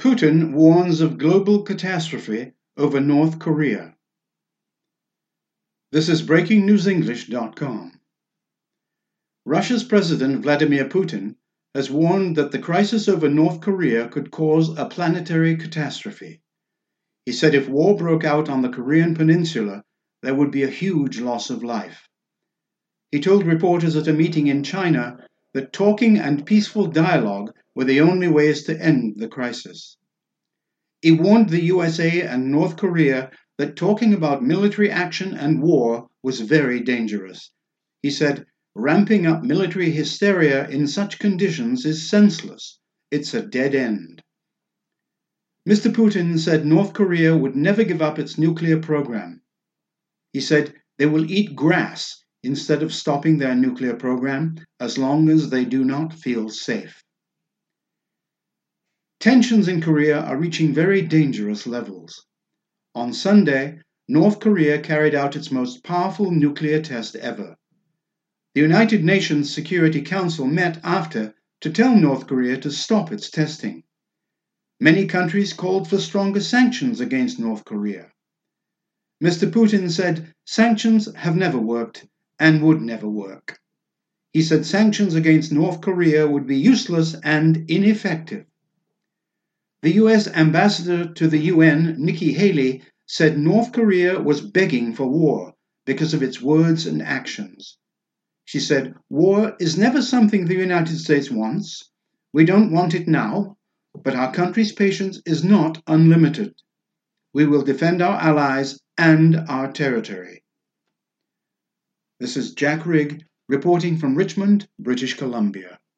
Putin warns of global catastrophe over North Korea. This is BreakingNewsEnglish.com. Russia's President Vladimir Putin has warned that the crisis over North Korea could cause a planetary catastrophe. He said if war broke out on the Korean peninsula, there would be a huge loss of life. He told reporters at a meeting in China that talking and peaceful dialogue were the only ways to end the crisis. He warned the USA and North Korea that talking about military action and war was very dangerous. He said, ramping up military hysteria in such conditions is senseless. It's a dead end. Mr. Putin said North Korea would never give up its nuclear program. He said they will eat grass instead of stopping their nuclear program as long as they do not feel safe. Tensions in Korea are reaching very dangerous levels. On Sunday, North Korea carried out its most powerful nuclear test ever. The United Nations Security Council met after to tell North Korea to stop its testing. Many countries called for stronger sanctions against North Korea. Mr. Putin said sanctions have never worked and would never work. He said sanctions against North Korea would be useless and ineffective. The US ambassador to the UN, Nikki Haley, said North Korea was begging for war because of its words and actions. She said, war is never something the United States wants. We don't want it now, but our country's patience is not unlimited. We will defend our allies and our territory. This is Jack Rigg reporting from Richmond, British Columbia.